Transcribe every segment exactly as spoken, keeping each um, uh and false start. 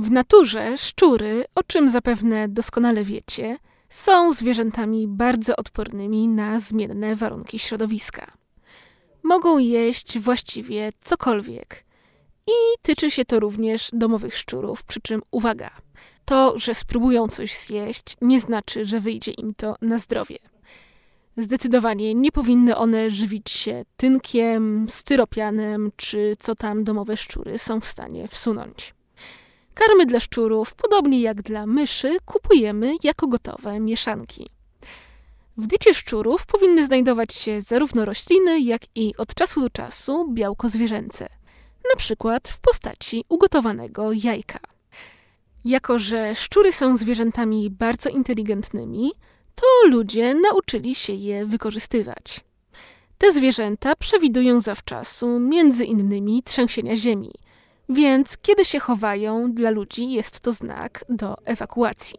W naturze szczury, o czym zapewne doskonale wiecie, są zwierzętami bardzo odpornymi na zmienne warunki środowiska. Mogą jeść właściwie cokolwiek. I tyczy się to również domowych szczurów, przy czym uwaga, to, że spróbują coś zjeść, nie znaczy, że wyjdzie im to na zdrowie. Zdecydowanie nie powinny one żywić się tynkiem, styropianem, czy co tam domowe szczury są w stanie wsunąć. Karmy dla szczurów, podobnie jak dla myszy, kupujemy jako gotowe mieszanki. W diecie szczurów powinny znajdować się zarówno rośliny, jak i od czasu do czasu białko zwierzęce, na przykład w postaci ugotowanego jajka. Jako że szczury są zwierzętami bardzo inteligentnymi, to ludzie nauczyli się je wykorzystywać. Te zwierzęta przewidują zawczasu między innymi trzęsienia ziemi, więc kiedy się chowają, dla ludzi jest to znak do ewakuacji.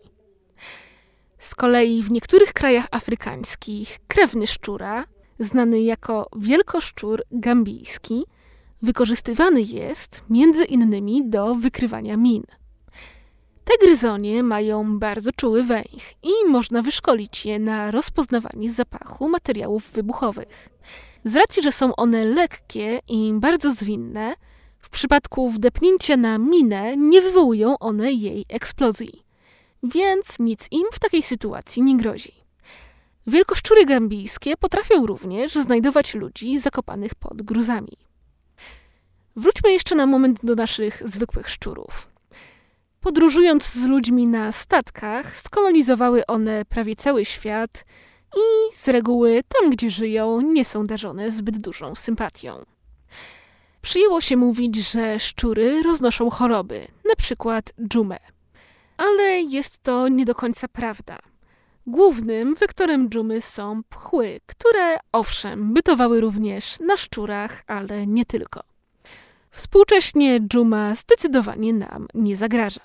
Z kolei w niektórych krajach afrykańskich krewny szczura, znany jako wielkoszczur gambijski, wykorzystywany jest między innymi do wykrywania min. Te gryzonie mają bardzo czuły węch i można wyszkolić je na rozpoznawanie zapachu materiałów wybuchowych. Z racji, że są one lekkie i bardzo zwinne, w przypadku wdepnięcia na minę nie wywołują one jej eksplozji, więc nic im w takiej sytuacji nie grozi. Wielkoszczury gambijskie potrafią również znajdować ludzi zakopanych pod gruzami. Wróćmy jeszcze na moment do naszych zwykłych szczurów. Podróżując z ludźmi na statkach, skolonizowały one prawie cały świat i z reguły tam, gdzie żyją, nie są darzone zbyt dużą sympatią. Przyjęło się mówić, że szczury roznoszą choroby, na przykład dżumę. Ale jest to nie do końca prawda. Głównym wektorem dżumy są pchły, które owszem bytowały również na szczurach, ale nie tylko. Współcześnie dżuma zdecydowanie nam nie zagraża.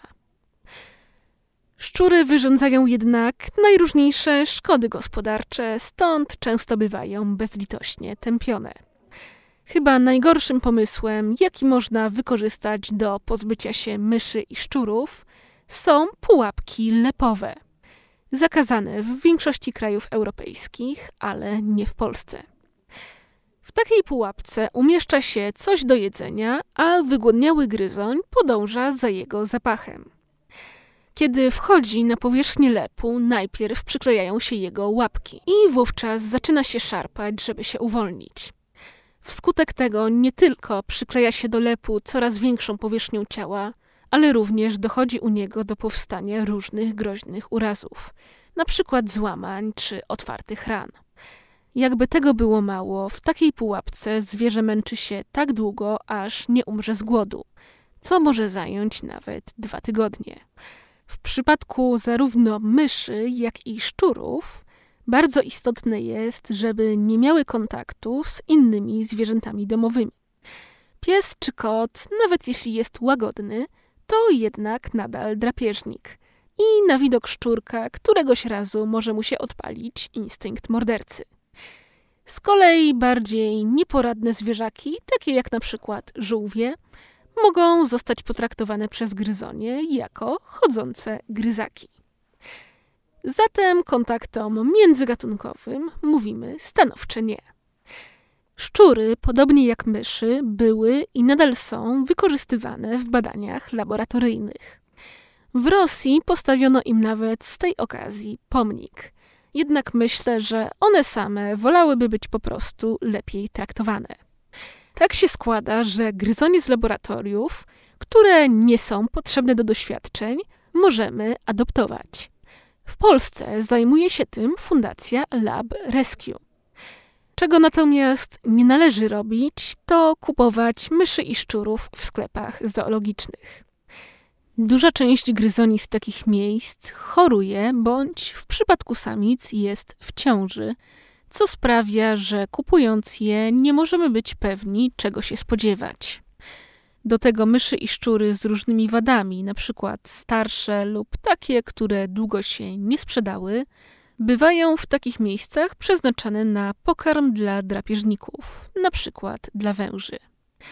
Szczury wyrządzają jednak najróżniejsze szkody gospodarcze, stąd często bywają bezlitośnie tępione. Chyba najgorszym pomysłem, jaki można wykorzystać do pozbycia się myszy i szczurów, są pułapki lepowe. Zakazane w większości krajów europejskich, ale nie w Polsce. W takiej pułapce umieszcza się coś do jedzenia, a wygłodniały gryzoń podąża za jego zapachem. Kiedy wchodzi na powierzchnię lepu, najpierw przyklejają się jego łapki i wówczas zaczyna się szarpać, żeby się uwolnić. Wskutek tego nie tylko przykleja się do lepu coraz większą powierzchnią ciała, ale również dochodzi u niego do powstania różnych groźnych urazów, na przykład złamań czy otwartych ran. Jakby tego było mało, w takiej pułapce zwierzę męczy się tak długo, aż nie umrze z głodu, co może zająć nawet dwa tygodnie. W przypadku zarówno myszy, jak i szczurów bardzo istotne jest, żeby nie miały kontaktu z innymi zwierzętami domowymi. Pies czy kot, nawet jeśli jest łagodny, to jednak nadal drapieżnik i na widok szczurka któregoś razu może mu się odpalić instynkt mordercy. Z kolei bardziej nieporadne zwierzaki, takie jak na przykład żółwie, mogą zostać potraktowane przez gryzonie jako chodzące gryzaki. Zatem kontaktom międzygatunkowym mówimy stanowcze nie. Szczury, podobnie jak myszy, były i nadal są wykorzystywane w badaniach laboratoryjnych. W Rosji postawiono im nawet z tej okazji pomnik. Jednak myślę, że one same wolałyby być po prostu lepiej traktowane. Tak się składa, że gryzonie z laboratoriów, które nie są potrzebne do doświadczeń, możemy adoptować. W Polsce zajmuje się tym Fundacja Lab Rescue. Czego natomiast nie należy robić, to kupować myszy i szczurów w sklepach zoologicznych. Duża część gryzoni z takich miejsc choruje bądź w przypadku samic jest w ciąży, co sprawia, że kupując je nie możemy być pewni, czego się spodziewać. Do tego myszy i szczury z różnymi wadami, na przykład starsze lub takie, które długo się nie sprzedały, bywają w takich miejscach przeznaczane na pokarm dla drapieżników, na przykład dla węży.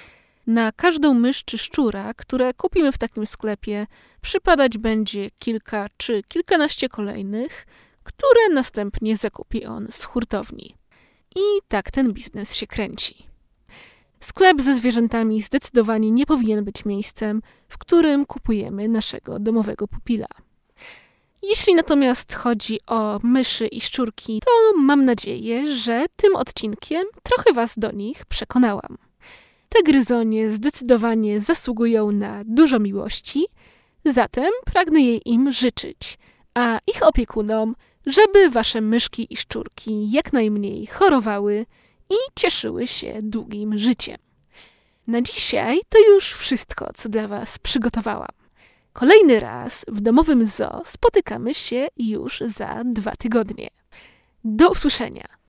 Na każdą mysz czy szczura, które kupimy w takim sklepie, przypadać będzie kilka czy kilkanaście kolejnych, które następnie zakupi on z hurtowni. I tak ten biznes się kręci. Sklep ze zwierzętami zdecydowanie nie powinien być miejscem, w którym kupujemy naszego domowego pupila. Jeśli natomiast chodzi o myszy i szczurki, to mam nadzieję, że tym odcinkiem trochę Was do nich przekonałam. Te gryzonie zdecydowanie zasługują na dużo miłości, zatem pragnę jej im życzyć, a ich opiekunom, żeby Wasze myszki i szczurki jak najmniej chorowały i cieszyły się długim życiem. Na dzisiaj to już wszystko, co dla Was przygotowałam. Kolejny raz w domowym zoo spotykamy się już za dwa tygodnie. Do usłyszenia!